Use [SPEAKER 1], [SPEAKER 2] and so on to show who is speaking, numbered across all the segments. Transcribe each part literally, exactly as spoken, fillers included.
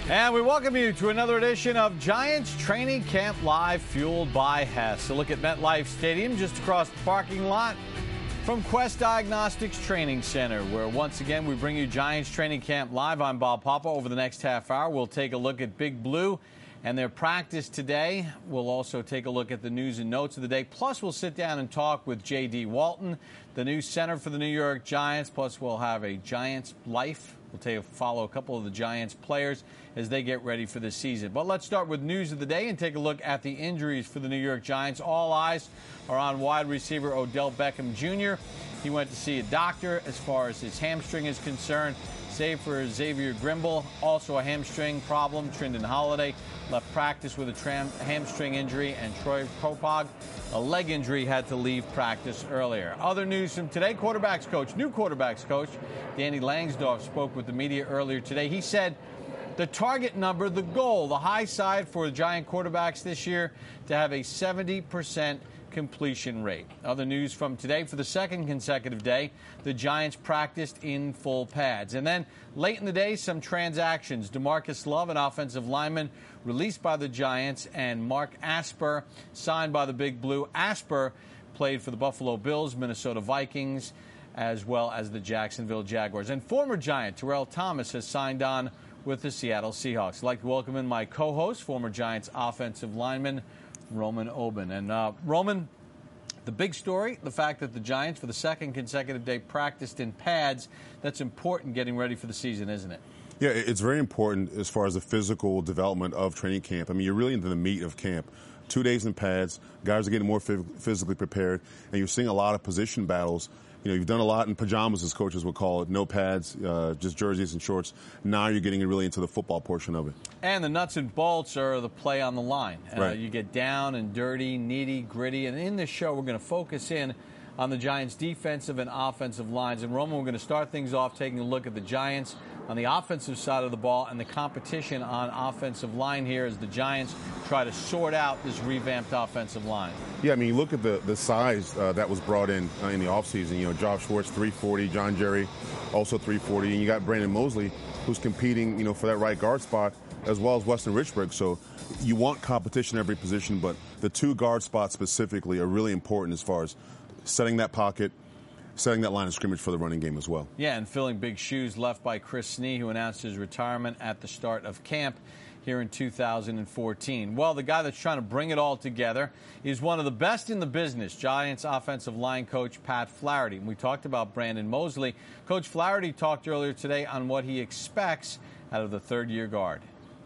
[SPEAKER 1] And we welcome you to another edition of Giants Training Camp Live, fueled by Hess. A look at MetLife Stadium just across the parking lot from Quest Diagnostics Training Center, where once again we bring you Giants Training Camp Live. I'm Bob Papa. Over the next half hour, we'll take a look at Big Blue and their practice today. We'll also take a look at the news and notes of the day. Plus, we'll sit down and talk with J D. Walton, the new center for the New York Giants. Plus, we'll have a Giants Life. We'll take a follow a couple of the Giants players as they get ready for the season. But let's start with news of the day and take a look at the injuries for the New York Giants. All eyes are on wide receiver Odell Beckham Junior He went to see a doctor as far as his hamstring is concerned. Save for Xavier Grimble, also a hamstring problem. Trindon Holiday left practice with a tram hamstring injury, and Troy Kopog, a leg injury, had to leave practice earlier. Other news from today, quarterbacks coach, new quarterbacks coach, Danny Langsdorf spoke with the media earlier today. He said the target number, the goal, the high side for the Giant quarterbacks this year, to have a seventy percent completion rate. Other news from today, for the second consecutive day, the Giants practiced in full pads. And then late in the day, some transactions. DeMarcus Love, an offensive lineman, released by the Giants, and Mark Asper signed by the Big Blue. Asper played for the Buffalo Bills, Minnesota Vikings, as well as the Jacksonville Jaguars. And former Giant Terrell Thomas has signed on with the Seattle Seahawks. I'd like to welcome in my co-host, former Giants offensive lineman, Roman Oben. And uh, Roman, the big story, the fact that the Giants, for the second consecutive day, practiced in pads. That's important getting ready for the season, isn't it?
[SPEAKER 2] Yeah, it's very important as far as the physical development of training camp. I mean, you're really into the meat of camp. Two days in pads, guys are getting more physically prepared, and you're seeing a lot of position battles. You know, you've done a lot in pajamas, as coaches would call it, no pads, uh, just jerseys and shorts. Now you're getting really into the football portion of it.
[SPEAKER 1] And the nuts and bolts are the play on the line. Uh,
[SPEAKER 2] right.
[SPEAKER 1] You get down and dirty, needy, gritty. And in this show, we're going to focus in on the Giants' defensive and offensive lines. And, Roman, we're going to start things off taking a look at the Giants on the offensive side of the ball and the competition on offensive line here as the Giants try to sort out this revamped offensive line.
[SPEAKER 2] Yeah, I mean, you look at the, the size uh, that was brought in uh, in the offseason. You know, Josh Schwartz, three forty, John Jerry, also three forty, and you got Brandon Mosley, who's competing, you know, for that right guard spot, as well as Weston Richburg. So you want competition in every position, but the two guard spots specifically are really important as far as setting that pocket, setting that line of scrimmage for the running game as well.
[SPEAKER 1] Yeah, and filling big shoes left by Chris Snee, who announced his retirement at the start of camp here in two thousand fourteen. Well, the guy that's trying to bring it all together is one of the best in the business, Giants offensive line coach Pat Flaherty. And we talked about Brandon Mosley. Coach Flaherty talked earlier today on what he expects out of the third-year guard.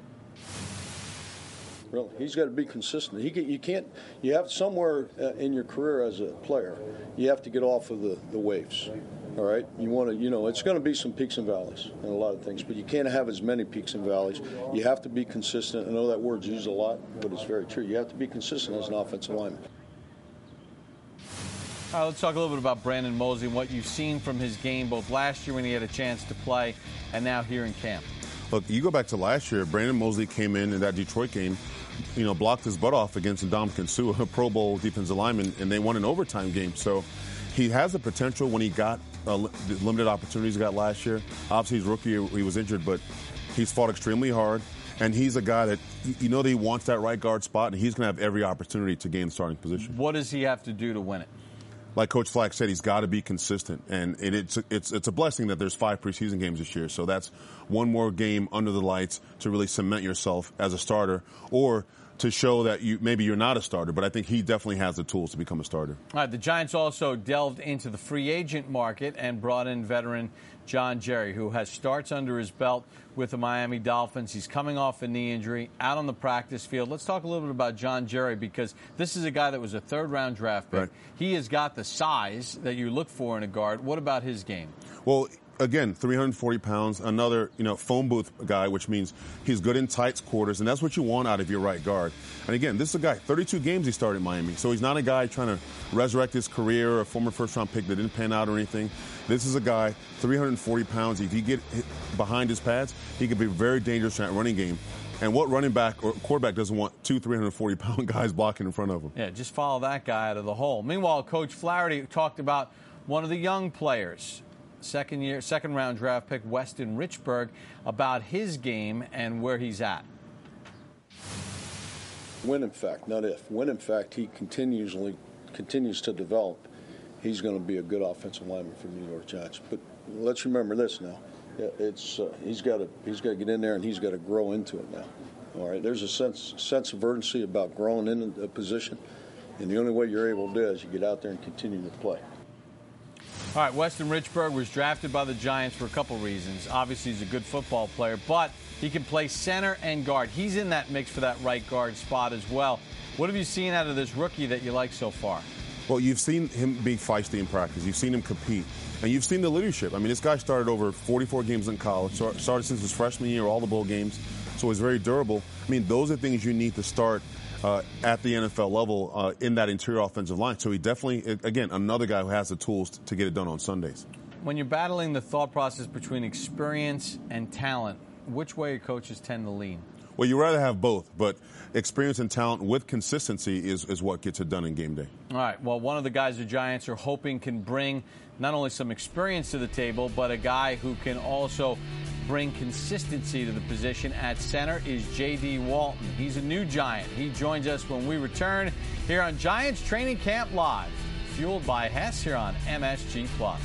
[SPEAKER 3] Really, he's got to be consistent. He can, you can't. You have somewhere uh, in your career as a player, you have to get off of the, the waves. All right, you want to. You know, it's going to be some peaks and valleys and a lot of things, but you can't have as many peaks and valleys. You have to be consistent. I know that word's used a lot, but it's very true. You have to be consistent as an offensive lineman.
[SPEAKER 1] All right, let's talk a little bit about Brandon Mosley and what you've seen from his game both last year when he had a chance to play and now here in camp.
[SPEAKER 2] Look, you go back to last year, Brandon Mosley came in in that Detroit game, you know, blocked his butt off against Ndamukong Suh, a Pro Bowl defensive lineman, and they won an overtime game. So he has the potential when he got uh, limited opportunities he got last year. Obviously, he's rookie, he was injured, but he's fought extremely hard. And he's a guy that, you know, that he wants that right guard spot, and he's going to have every opportunity to gain the starting position.
[SPEAKER 1] What does he have to do to win it?
[SPEAKER 2] Like Coach Flack said, he's got to be consistent, and it, it's it's it's a blessing that there's five preseason games this year. So that's one more game under the lights to really cement yourself as a starter, or to show that you maybe you're not a starter. But I think he definitely has the tools to become a starter.
[SPEAKER 1] All right, the Giants also delved into the free agent market and brought in veteran John Jerry, who has starts under his belt with the Miami Dolphins. He's coming off a knee injury, out on the practice field. Let's talk a little bit about John Jerry, because this is a guy that was a third-round draft pick.
[SPEAKER 2] Right.
[SPEAKER 1] He has got the size that you look for in a guard. What about his game?
[SPEAKER 2] Well, again, three hundred forty pounds, another, you know, phone booth guy, which means he's good in tight quarters, and that's what you want out of your right guard. And again, this is a guy, thirty-two games he started in Miami, so he's not a guy trying to resurrect his career, a former first-round pick that didn't pan out or anything. This is a guy, three hundred forty pounds. If you get behind his pads, he could be very dangerous in that running game. And what running back or quarterback doesn't want two three hundred forty pound guys blocking in front of him?
[SPEAKER 1] Yeah, just follow that guy out of the hole. Meanwhile, Coach Flaherty talked about one of the young players, second year, second round draft pick Weston Richburg about his game and where he's at.
[SPEAKER 3] When in fact, not if, when in fact he continuously continues to develop, he's going to be a good offensive lineman for the New York Giants. But let's remember this now. It's uh, he's got to he's got to get in there and he's got to grow into it now. All right, there's a sense sense of urgency about growing in a position, and the only way you're able to do it is you get out there and continue to play.
[SPEAKER 1] All right, Weston Richburg was drafted by the Giants for a couple reasons. Obviously, he's a good football player, but he can play center and guard. He's in that mix for that right guard spot as well. What have you seen out of this rookie that you like so far?
[SPEAKER 2] Well, you've seen him be feisty in practice. You've seen him compete. And you've seen the leadership. I mean, this guy started over forty-four games in college, started since his freshman year, all the bowl games, so he's very durable. I mean, those are things you need to start uh, at the N F L level uh, in that interior offensive line. So he definitely, again, another guy who has the tools to get it done on Sundays.
[SPEAKER 1] When you're battling the thought process between experience and talent, which way your coaches tend to lean?
[SPEAKER 2] Well, you'd rather have both, but experience and talent with consistency is, is what gets it done in game day.
[SPEAKER 1] All right, well, one of the guys the Giants are hoping can bring not only some experience to the table, but a guy who can also bring consistency to the position at center is J D. Walton. He's a new Giant. He joins us when we return here on Giants Training Camp Live, fueled by Hess here on M S G Plus.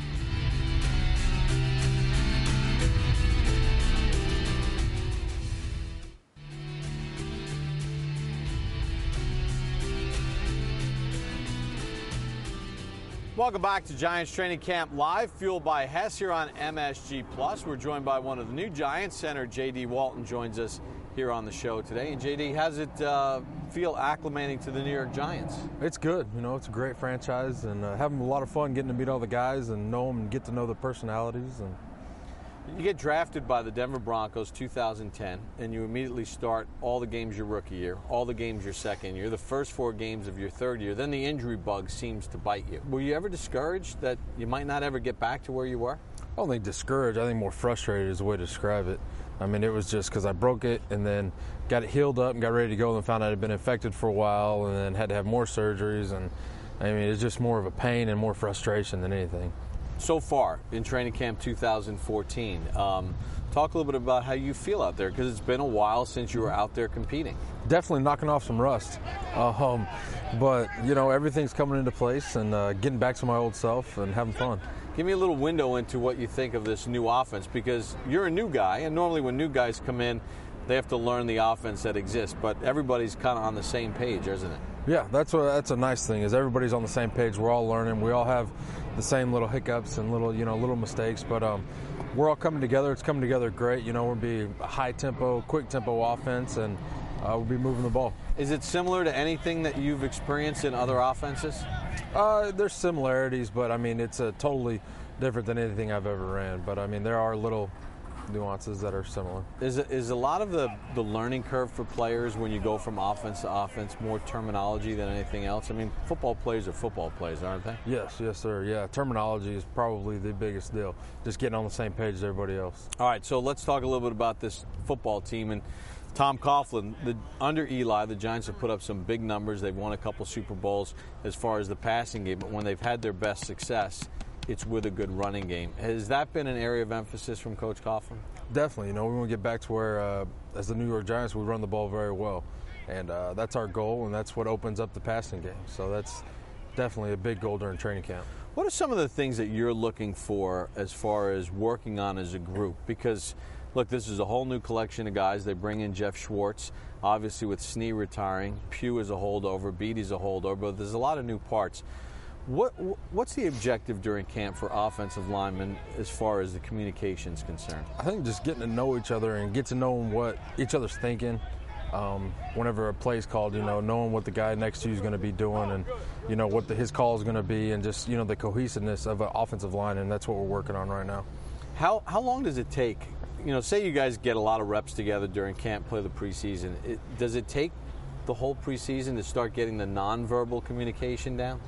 [SPEAKER 1] Welcome back to Giants Training Camp Live, fueled by Hess here on M S G Plus. We're joined by one of the new Giants. Center J D. Walton joins us here on the show today. And J D, how's it uh, feel acclimating to the New York Giants?
[SPEAKER 4] It's good. You know, it's a great franchise, and uh, having a lot of fun getting to meet all the guys and know them and get to know their personalities. And
[SPEAKER 1] you get drafted by the Denver Broncos two thousand ten, and you immediately start all the games your rookie year, all the games your second year, the first four games of your third year. Then the injury bug seems to bite you. Were you ever discouraged that you might not ever get back to where you were?
[SPEAKER 4] I don't think discouraged. I think more frustrated is the way to describe it. I mean, it was just because I broke it and then got it healed up and got ready to go and found out it had been infected for a while and then had to have more surgeries. And, I mean, it's just more of a pain and more frustration than anything.
[SPEAKER 1] So far in training camp two thousand fourteen, um, talk a little bit about how you feel out there, because it's been a while since you were out there competing.
[SPEAKER 4] Definitely knocking off some rust, uh, um, but you know, everything's coming into place and uh, getting back to my old self and having fun.
[SPEAKER 1] Give me a little window into what you think of this new offense, because you're a new guy, and normally when new guys come in, they have to learn the offense that exists, but everybody's kind of on the same page, isn't it?
[SPEAKER 4] Yeah, that's what that's a nice thing, is everybody's on the same page. We're all learning. We all have the same little hiccups and little, you know, little mistakes, but um, we're all coming together. It's coming together great. You know, we'll be a high tempo, quick tempo offense, and uh, we'll be moving the ball.
[SPEAKER 1] Is it similar to anything that you've experienced in other offenses?
[SPEAKER 4] Uh, there's similarities, but I mean, it's a totally different than anything I've ever ran. But I mean, there are little nuances that are similar.
[SPEAKER 1] Is it, is a lot of the, the learning curve for players when you go from offense to offense more terminology than anything else? I mean, football players are football players, aren't they?
[SPEAKER 4] Yes, yes, sir. Yeah, terminology is probably the biggest deal. Just getting on the same page as everybody else.
[SPEAKER 1] All right, so let's talk a little bit about this football team. And Tom Coughlin, the, under Eli, the Giants have put up some big numbers. They've won a couple Super Bowls as far as the passing game, but when they've had their best success, it's with a good running game. Has that been an area of emphasis from Coach Coughlin?
[SPEAKER 4] Definitely. You know, we want to get back to where, uh, as the New York Giants, we run the ball very well. And uh, that's our goal, and that's what opens up the passing game. So that's definitely a big goal during training camp.
[SPEAKER 1] What are some of the things that you're looking for as far as working on as a group? Because, look, this is a whole new collection of guys. They bring in Jeff Schwartz, obviously with Snee retiring. Pugh is a holdover. Beatty's a holdover. But there's a lot of new parts. What What's the objective during camp for offensive linemen as far as the communication is concerned?
[SPEAKER 4] I think just getting to know each other and get to know what each other's thinking. Um, whenever a play's called, you know, knowing what the guy next to you is going to be doing and, you know, what the, his call is going to be, and just, you know, the cohesiveness of an offensive line, and that's what we're working on right now.
[SPEAKER 1] How how long does it take? You know, say you guys get a lot of reps together during camp, play the preseason. It, does it take the whole preseason to start getting the nonverbal communication down?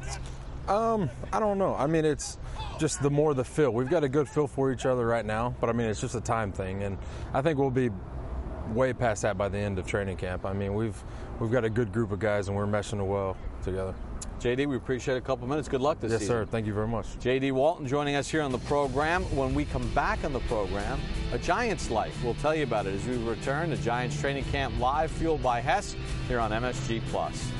[SPEAKER 4] Um, I don't know. I mean, it's just the more the feel. We've got a good feel for each other right now, but I mean, it's just a time thing, and I think we'll be way past that by the end of training camp. I mean, we've we've got a good group of guys, and we're meshing well. together.
[SPEAKER 1] J D, we appreciate a couple minutes. Good luck this
[SPEAKER 4] yes,
[SPEAKER 1] season.
[SPEAKER 4] Yes, sir. Thank you very much.
[SPEAKER 1] J D Walton joining us here on the program. When we come back on the program, a Giants life. We'll tell you about it as we return to Giants Training Camp Live, fueled by Hess, here on M S G Plus.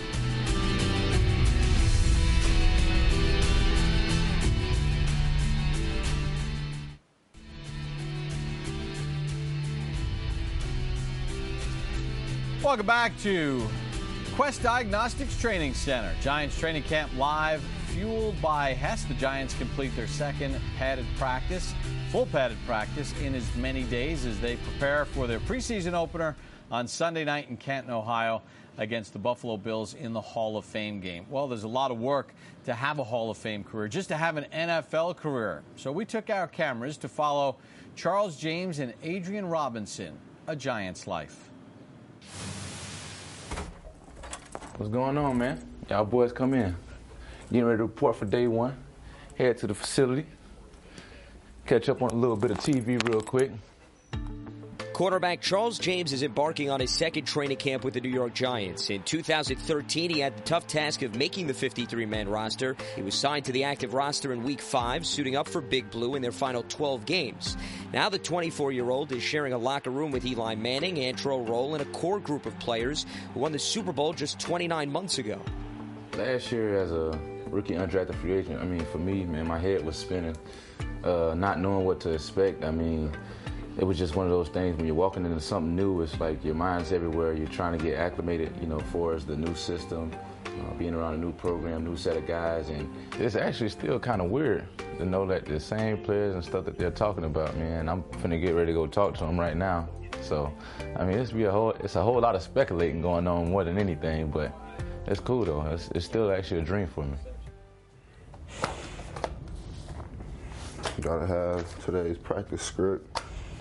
[SPEAKER 1] Welcome back to Quest Diagnostics Training Center. Giants Training Camp Live, fueled by Hess. The Giants complete their second padded practice, full padded practice, in as many days as they prepare for their preseason opener on Sunday night in Canton, Ohio, against the Buffalo Bills in the Hall of Fame game. Well, there's a lot of work to have a Hall of Fame career, just to have an N F L career. So we took our cameras to follow Charles James and Adrian Robinson, a Giants life.
[SPEAKER 5] What's going on, man? Y'all boys come in. Getting ready to report for day one. Head to the facility. Catch up on a little bit of T V real quick.
[SPEAKER 6] Quarterback Charles James is embarking on his second training camp with the New York Giants. In two thousand thirteen, he had the tough task of making the fifty-three man roster. He was signed to the active roster in week five, suiting up for Big Blue in their final twelve games. Now the twenty-four-year-old is sharing a locker room with Eli Manning, Antero Roll, and a core group of players who won the Super Bowl just twenty-nine months ago.
[SPEAKER 5] Last year as a rookie undrafted free agent, I mean, for me, man, my head was spinning, uh, not knowing what to expect. I mean, it was just one of those things when you're walking into something new, it's like your mind's everywhere. You're trying to get acclimated, you know, for as the new system, uh, being around a new program, new set of guys. And it's actually still kind of weird to know that the same players and stuff that they're talking about, man, I'm finna get ready to go talk to them right now. So, I mean, it's, be a whole, it's a whole lot of speculating going on more than anything, but it's cool, though. It's, it's still actually a dream for me.
[SPEAKER 7] You gotta have today's practice script.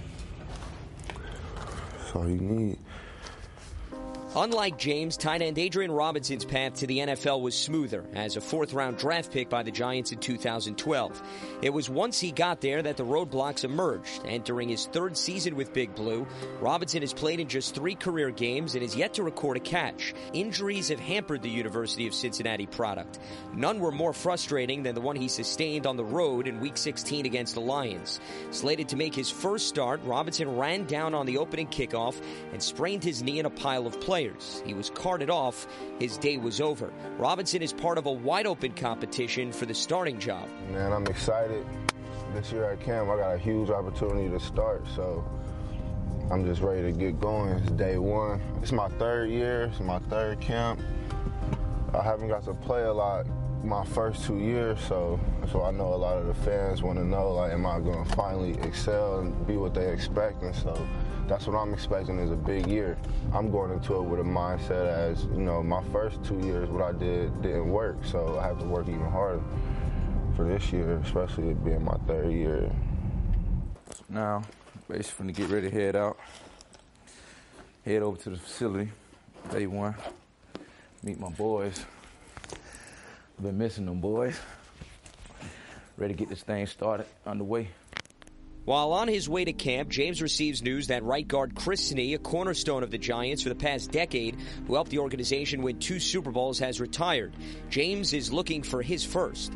[SPEAKER 7] That's all you need.
[SPEAKER 6] Unlike James, tight end Adrian Robinson's path to the N F L was smoother as a fourth-round draft pick by the Giants in two thousand twelve. It was once he got there that the roadblocks emerged, and during his third season with Big Blue, Robinson has played in just three career games and is yet to record a catch. Injuries have hampered the University of Cincinnati product. None were more frustrating than the one he sustained on the road in Week sixteen against the Lions. Slated to make his first start, Robinson ran down on the opening kickoff and sprained his knee in a pile of players. He was carted off. His day was over. Robinson is part of a wide-open competition for the starting job.
[SPEAKER 7] Man, I'm excited. This year at camp, I got a huge opportunity to start, so I'm just ready to get going. It's day one. It's my third year. It's my third camp. I haven't got to play a lot my first two years, so so I know a lot of the fans want to know, like, am I going to finally excel and be what they expect? And so that's what I'm expecting is a big year. I'm going into it with a mindset as, you know, my first two years, what I did didn't work, so I have to work even harder for this year, especially it being my third year.
[SPEAKER 5] Now, basically, get ready to head out. Head over to the facility, day one. Meet my boys. I've been missing them boys. Ready to get this thing started, underway.
[SPEAKER 6] While on his way to camp, James receives news that right guard Chris Snee, a cornerstone of the Giants for the past decade, who helped the organization win two Super Bowls, has retired. James is looking for his first.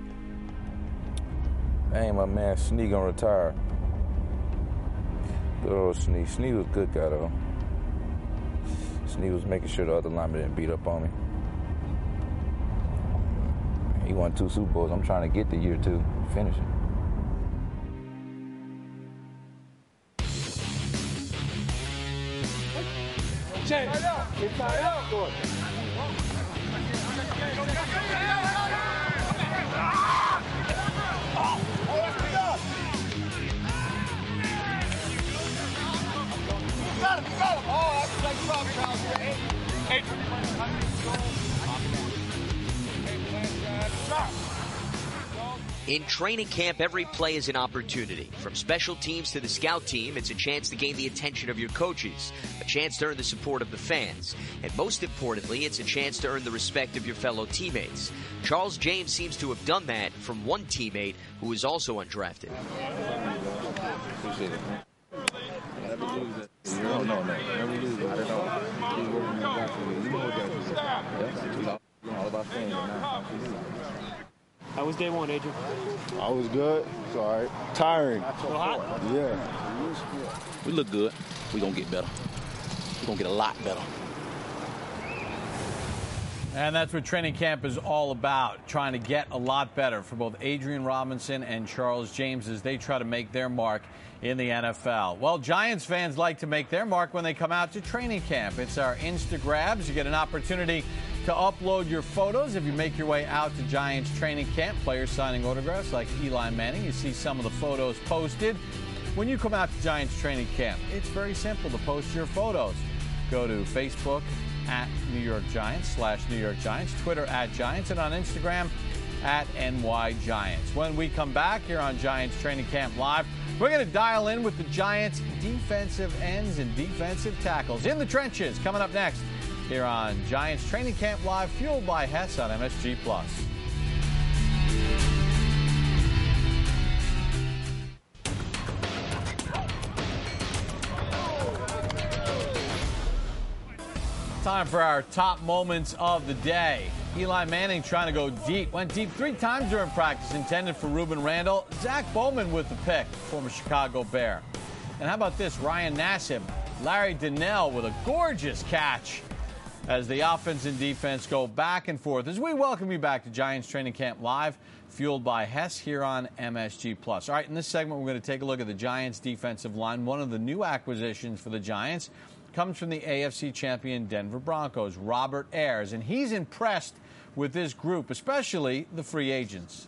[SPEAKER 5] Hey, my man, Snee gonna retire. Good old Snee. Snee was a good guy, though. Snee was making sure the other linemen didn't beat up on me. He won two Super Bowls. I'm trying to get the year two, finish it.
[SPEAKER 8] James, it's tied up. Go Got him, got him. Oh, that's a nice job, Charles. Hey,
[SPEAKER 6] In training camp, every play is an opportunity. From special teams to the scout team, it's a chance to gain the attention of your coaches, a chance to earn the support of the fans, and most importantly, it's a chance to earn the respect of your fellow teammates. Charles James seems to have done that from one teammate who is also undrafted.
[SPEAKER 9] Appreciate it. Never lose it. No, no, no. Never lose it. I don't know. He's working on that for you. You know what that is. Yeah, it's all about
[SPEAKER 10] was day one, Adrian?
[SPEAKER 7] I was good. It's all right. Tiring.
[SPEAKER 10] A little hot?
[SPEAKER 7] Yeah.
[SPEAKER 9] We look good. We're going to get better. We're going to get a lot better.
[SPEAKER 1] And that's what training camp is all about, trying to get a lot better for both Adrian Robinson and Charles James as they try to make their mark in the N F L. Well, Giants fans like to make their mark when they come out to training camp. It's our Instagrabs. You get an opportunity to upload your photos if you make your way out to Giants training camp. Players signing autographs like Eli Manning. You see some of the photos posted. When you come out to Giants training camp, it's very simple to post your photos. Go to Facebook at New York Giants slash New York Giants, Twitter at Giants, and on Instagram at N Y Giants. When we come back here on Giants Training Camp Live, we're going to dial in with the Giants defensive ends and defensive tackles in the trenches. Coming up next here on Giants Training Camp Live, fueled by Hess on M S G Plus. Time for our top moments of the day. Eli Manning trying to go deep. Went deep three times during practice, intended for Ruben Randall. Zach Bowman with the pick, former Chicago Bear. And how about this? Ryan Nassib, Larry Donnell with a gorgeous catch as the offense and defense go back and forth. As we welcome you back to Giants Training Camp Live, fueled by Hess here on M S G Plus. All right, in this segment, we're going to take a look at the Giants defensive line. One of the new acquisitions for the Giants comes from the A F C champion Denver Broncos, Robert Ayers, and he's impressed with this group, especially the free agents.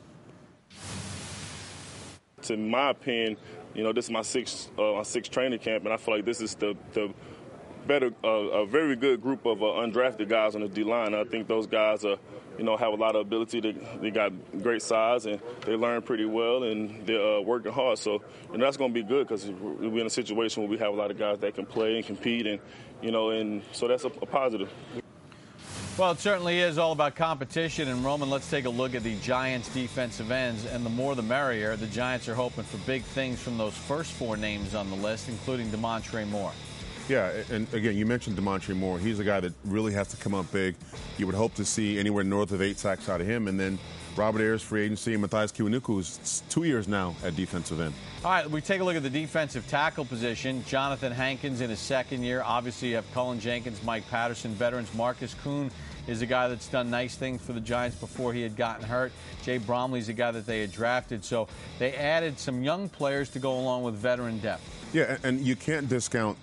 [SPEAKER 11] To my opinion, you know, this is my sixth, uh, my sixth training camp, and I feel like this is the, the better, uh, a very good group of uh, undrafted guys on the D-line. I think those guys are, you know, have a lot of ability. They, they got great size, and they learn pretty well, and they're uh, working hard. So, you know, that's going to be good because we're in a situation where we have a lot of guys that can play and compete, and, you know, and so that's a, a positive.
[SPEAKER 1] Well, it certainly is all about competition. And, Roman, let's take a look at the Giants' defensive ends, and the more the merrier. The Giants are hoping for big things from those first four names on the list, including Demontre Moore.
[SPEAKER 2] Yeah, and again, you mentioned Demontre Moore. He's a guy that really has to come up big. You would hope to see anywhere north of eight sacks out of him. And then Robert Ayers, free agency, and Matthias Kiwanuka, who's two years now at defensive end.
[SPEAKER 1] All right, we take a look at the defensive tackle position. Jonathan Hankins in his second year. Obviously, you have Cullen Jenkins, Mike Patterson, veterans. Marcus Kuhn is a guy that's done nice things for the Giants before he had gotten hurt. Jay Bromley's a guy that they had drafted. So they added some young players to go along with veteran depth.
[SPEAKER 2] Yeah, and you can't discount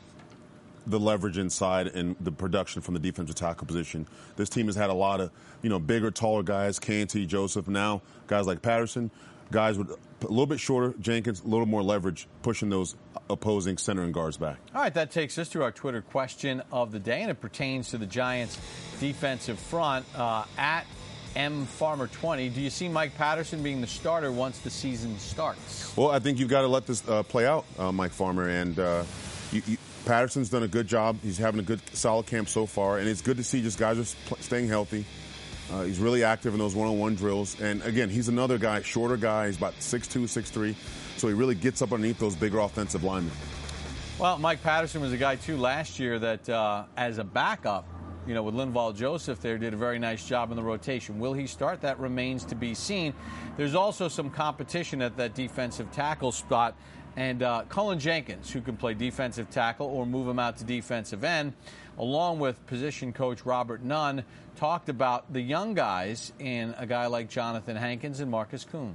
[SPEAKER 2] the leverage inside and the production from the defensive tackle position. This team has had a lot of, you know, bigger, taller guys, K and T, Joseph. Now, guys like Patterson, guys with a little bit shorter, Jenkins, a little more leverage, pushing those opposing center and guards back.
[SPEAKER 1] All right, that takes us to our Twitter question of the day, and it pertains to the Giants' defensive front. Uh, at M Farmer twenty, do you see Mike Patterson being the starter once the season starts?
[SPEAKER 2] Well, I think you've got to let this uh, play out, uh, Mike Farmer, and uh, you, you Patterson's done a good job. He's having a good, solid camp so far, and it's good to see just guys are staying healthy. Uh, he's really active in those one-on-one drills. And, again, he's another guy, shorter guy. He's about six two, six three, so he really gets up underneath those bigger offensive linemen.
[SPEAKER 1] Well, Mike Patterson was a guy, too, last year that, uh, as a backup, you know, with Linval Joseph there, did a very nice job in the rotation. Will he start? That remains to be seen. There's also some competition at that defensive tackle spot. And uh, Cullen Jenkins, who can play defensive tackle or move him out to defensive end, along with position coach Robert Nunn, talked about the young guys in a guy like Jonathan Hankins and Marcus Kuhn.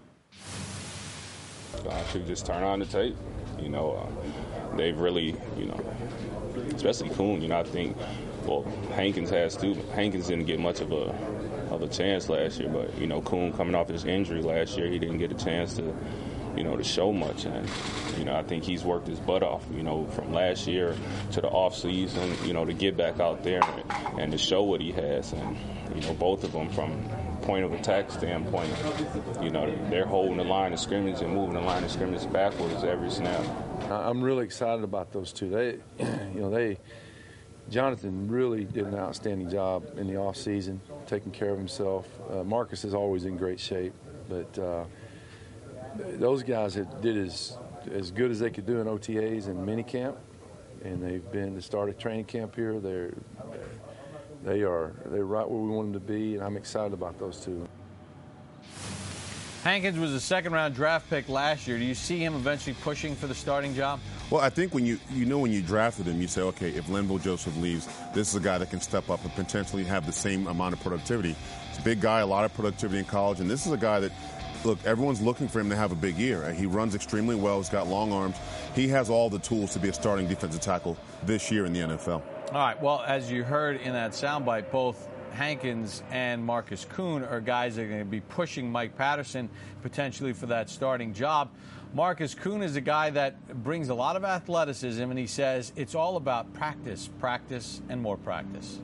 [SPEAKER 12] I should just turn on the tape. You know, uh, they've really, you know, especially Kuhn, you know, I think, well, Hankins has too. Hankins didn't get much of a of a chance last year, but, you know, Kuhn coming off his injury last year, he didn't get a chance to, you know, to show much. And, you know, I think he's worked his butt off, you know, from last year to the off season, you know, to get back out there and, and to show what he has. And, you know, both of them from point of attack standpoint, you know, they're holding the line of scrimmage and moving the line of scrimmage backwards every snap.
[SPEAKER 4] I'm really excited about those two. They, you know, they, Jonathan really did an outstanding job in the off season, taking care of himself. Uh, Marcus is always in great shape, but uh, those guys have did as as good as they could do in O T As and minicamp, and they've been to start a training camp here. They're they are they're right where we want them to be, and I'm excited about those two.
[SPEAKER 1] Hankins was a second-round draft pick last year. Do you see him eventually pushing for the starting job?
[SPEAKER 2] Well, I think when you you know when you drafted him, you say, okay, if Linval Joseph leaves, this is a guy that can step up and potentially have the same amount of productivity. He's a big guy, a lot of productivity in college, and this is a guy that, look, everyone's looking for him to have a big year. He runs extremely well. He's got long arms. He has all the tools to be a starting defensive tackle this year in the N F L.
[SPEAKER 1] All right. Well, as you heard in that soundbite, both Hankins and Marcus Kuhn are guys that are going to be pushing Mike Patterson potentially for that starting job. Marcus Kuhn is a guy that brings a lot of athleticism, and he says it's all about practice, practice, and more practice.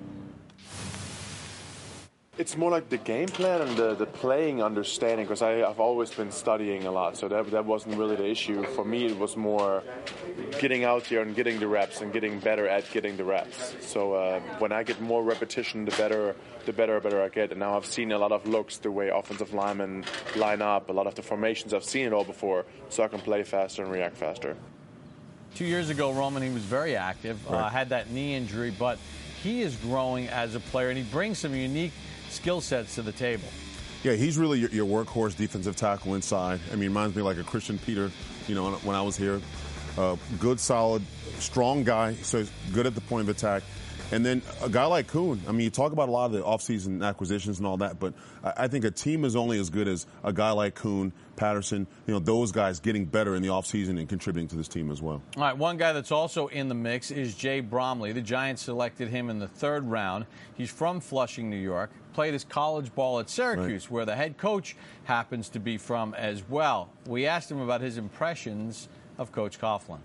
[SPEAKER 10] It's more like the game plan and the, the playing understanding, because I've always been studying a lot, so that, that wasn't really the issue. For me, it was more getting out there and getting the reps and getting better at getting the reps. So uh, when I get more repetition, the better the better, better I get. And now I've seen a lot of looks, the way offensive linemen line up, a lot of the formations. I've seen it all before, so I can play faster and react faster.
[SPEAKER 1] Two years ago, Roman, he was very active, right. uh, had that knee injury, but he is growing as a player, and he brings some unique skill sets to the table.
[SPEAKER 2] Yeah, he's really your, your workhorse defensive tackle inside. I mean, reminds me like a Christian Peter, you know, when I was here. Uh, good, solid, strong guy, so he's good at the point of attack. And then a guy like Kuhn, I mean, you talk about a lot of the offseason acquisitions and all that, but I think a team is only as good as a guy like Kuhn, Patterson, you know, those guys getting better in the offseason and contributing to this team as well.
[SPEAKER 1] All right, one guy that's also in the mix is Jay Bromley. The Giants selected him in the third round. He's from Flushing, New York, played his college ball at Syracuse, right, where the head coach happens to be from as well. We asked him about his impressions of Coach Coughlin.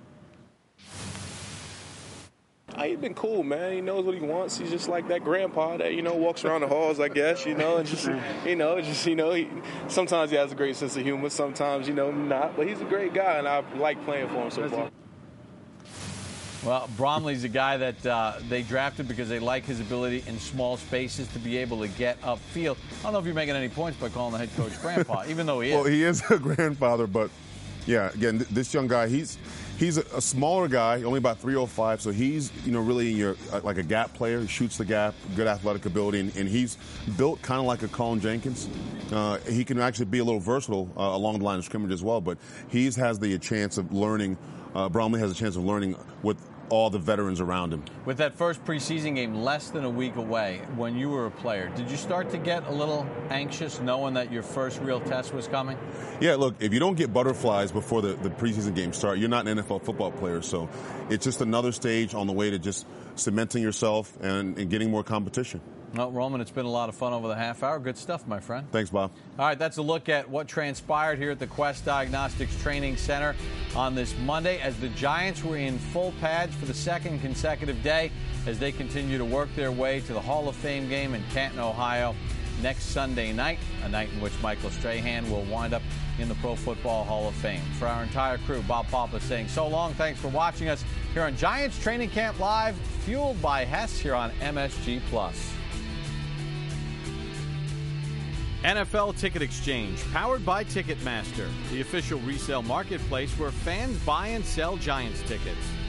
[SPEAKER 13] He's been cool, man. He knows what he wants. He's just like that grandpa that, you know, walks around the halls, I guess, you know, and just, you know, just, you know, he, sometimes he has a great sense of humor, sometimes, you know, not. But he's a great guy, and I like playing for him so far.
[SPEAKER 1] Well, Bromley's a guy that uh, they drafted because they like his ability in small spaces to be able to get upfield. I don't know if you're making any points by calling the head coach grandpa, even though he is.
[SPEAKER 2] Well, he is a grandfather, but, yeah, again, th- this young guy, he's he's a, a smaller guy, only about three oh five, so he's, you know, really in your, uh, like a gap player. He shoots the gap, good athletic ability, and, and he's built kind of like a Colin Jenkins. Uh, he can actually be a little versatile uh, along the line of scrimmage as well, but he has the chance of learning, uh, Bromley has a chance of learning with all the veterans around him.
[SPEAKER 1] With that first preseason game less than a week away, when you were a player, did you start to get a little anxious knowing that your first real test was coming?
[SPEAKER 2] Yeah, look, if you don't get butterflies before the, the preseason games start, you're not an N F L football player. So it's just another stage on the way to just cementing yourself and, and getting more competition.
[SPEAKER 1] Well, Roman, it's been a lot of fun over the half hour. Good stuff, my friend.
[SPEAKER 2] Thanks, Bob.
[SPEAKER 1] All right, that's a look at what transpired here at the Quest Diagnostics Training Center on this Monday as the Giants were in full pads for the second consecutive day as they continue to work their way to the Hall of Fame game in Canton, Ohio next Sunday night, a night in which Michael Strahan will wind up in the Pro Football Hall of Fame. For our entire crew, Bob Papa saying so long. Thanks for watching us here on Giants Training Camp Live, fueled by Hess here on M S G Plus. N F L Ticket Exchange, powered by Ticketmaster, the official resale marketplace where fans buy and sell Giants tickets.